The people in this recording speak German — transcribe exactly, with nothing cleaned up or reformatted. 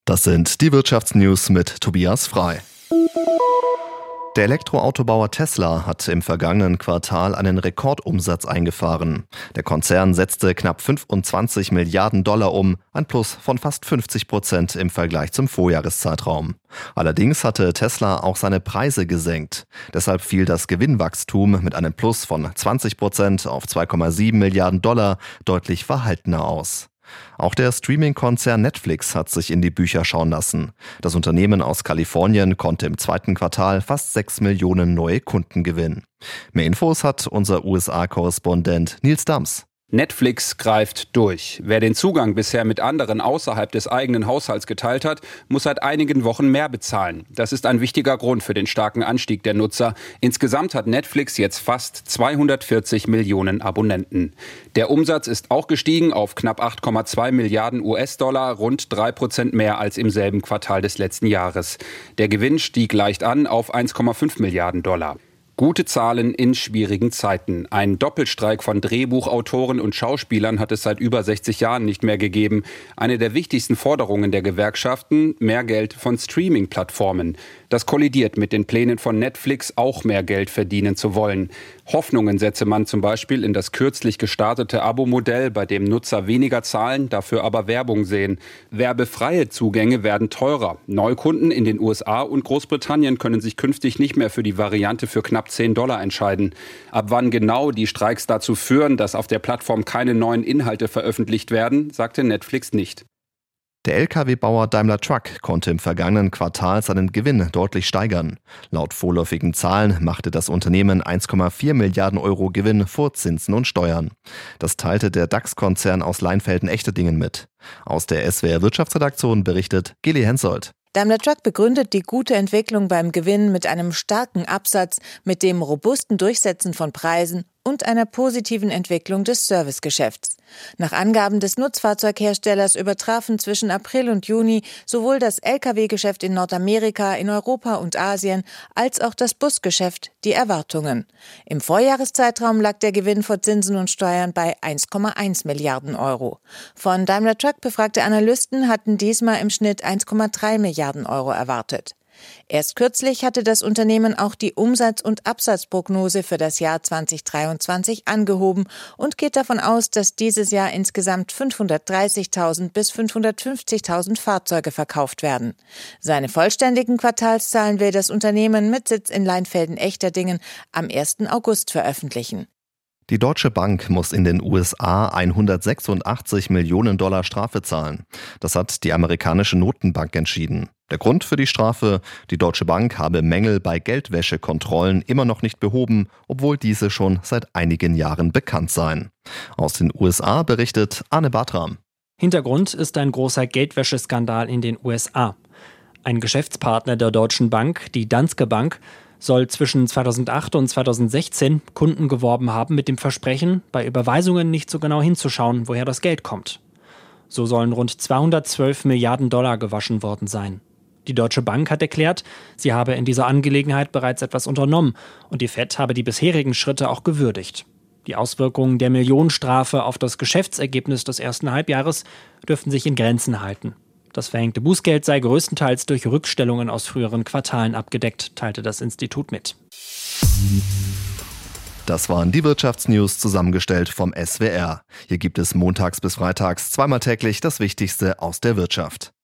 Das sind die Wirtschaftsnews mit Tobias Frei. Der Elektroautobauer Tesla hat im vergangenen Quartal einen Rekordumsatz eingefahren. Der Konzern setzte knapp fünfundzwanzig Milliarden Dollar um, ein Plus von fast fünfzig Prozent im Vergleich zum Vorjahreszeitraum. Allerdings hatte Tesla auch seine Preise gesenkt. Deshalb fiel das Gewinnwachstum mit einem Plus von zwanzig Prozent auf zwei Komma sieben Milliarden Dollar deutlich verhaltener aus. Auch der Streaming-Konzern Netflix hat sich in die Bücher schauen lassen. Das Unternehmen aus Kalifornien konnte im zweiten Quartal fast sechs Millionen neue Kunden gewinnen. Mehr Infos hat unser U S A-Korrespondent Nils Dams. Netflix greift durch. Wer den Zugang bisher mit anderen außerhalb des eigenen Haushalts geteilt hat, muss seit einigen Wochen mehr bezahlen. Das ist ein wichtiger Grund für den starken Anstieg der Nutzer. Insgesamt hat Netflix jetzt fast zweihundertvierzig Millionen Abonnenten. Der Umsatz ist auch gestiegen auf knapp acht Komma zwei Milliarden U S-Dollar, rund drei Prozent mehr als im selben Quartal des letzten Jahres. Der Gewinn stieg leicht an auf eins Komma fünf Milliarden Dollar. Gute Zahlen in schwierigen Zeiten. Ein Doppelstreik von Drehbuchautoren und Schauspielern hat es seit über sechzig Jahren nicht mehr gegeben. Eine der wichtigsten Forderungen der Gewerkschaften: mehr Geld von Streaming-Plattformen. Das kollidiert mit den Plänen von Netflix, auch mehr Geld verdienen zu wollen. Hoffnungen setze man zum Beispiel in das kürzlich gestartete Abo-Modell, bei dem Nutzer weniger zahlen, dafür aber Werbung sehen. Werbefreie Zugänge werden teurer. Neukunden in den U S A und Großbritannien können sich künftig nicht mehr für die Variante für knapp zehn Dollar entscheiden. Ab wann genau die Streiks dazu führen, dass auf der Plattform keine neuen Inhalte veröffentlicht werden, sagte Netflix nicht. Der L K W-Bauer Daimler Truck konnte im vergangenen Quartal seinen Gewinn deutlich steigern. Laut vorläufigen Zahlen machte das Unternehmen eins Komma vier Milliarden Euro Gewinn vor Zinsen und Steuern. Das teilte der DAX-Konzern aus Leinfelden-Echterdingen mit. Aus der S W R-Wirtschaftsredaktion berichtet Geli Hensoldt. Daimler Truck begründet die gute Entwicklung beim Gewinn mit einem starken Absatz, mit dem robusten Durchsetzen von Preisen und einer positiven Entwicklung des Servicegeschäfts. Nach Angaben des Nutzfahrzeugherstellers übertrafen zwischen April und Juni sowohl das L K W-Geschäft in Nordamerika, in Europa und Asien als auch das Busgeschäft die Erwartungen. Im Vorjahreszeitraum lag der Gewinn vor Zinsen und Steuern bei eins Komma eins Milliarden Euro. Von Daimler Truck befragte Analysten hatten diesmal im Schnitt eins Komma drei Milliarden Euro erwartet. Erst kürzlich hatte das Unternehmen auch die Umsatz- und Absatzprognose für das Jahr zweitausenddreiundzwanzig angehoben und geht davon aus, dass dieses Jahr insgesamt fünfhundertdreißigtausend bis fünfhundertfünfzigtausend Fahrzeuge verkauft werden. Seine vollständigen Quartalszahlen will das Unternehmen mit Sitz in Leinfelden-Echterdingen am ersten August veröffentlichen. Die Deutsche Bank muss in den U S A hundertsechsundachtzig Millionen Dollar Strafe zahlen. Das hat die amerikanische Notenbank entschieden. Der Grund für die Strafe: die Deutsche Bank habe Mängel bei Geldwäschekontrollen immer noch nicht behoben, obwohl diese schon seit einigen Jahren bekannt seien. Aus den U S A berichtet Arne Bartram. Hintergrund ist ein großer Geldwäscheskandal in den U S A. Ein Geschäftspartner der Deutschen Bank, die Danske Bank, soll zwischen zweitausendacht und zweitausendsechzehn Kunden geworben haben mit dem Versprechen, bei Überweisungen nicht so genau hinzuschauen, woher das Geld kommt. So sollen rund zweihundertzwölf Milliarden Dollar gewaschen worden sein. Die Deutsche Bank hat erklärt, sie habe in dieser Angelegenheit bereits etwas unternommen und die Fed habe die bisherigen Schritte auch gewürdigt. Die Auswirkungen der Millionenstrafe auf das Geschäftsergebnis des ersten Halbjahres dürften sich in Grenzen halten. Das verhängte Bußgeld sei größtenteils durch Rückstellungen aus früheren Quartalen abgedeckt, teilte das Institut mit. Das waren die Wirtschaftsnews, zusammengestellt vom S W R. Hier gibt es montags bis freitags zweimal täglich das Wichtigste aus der Wirtschaft.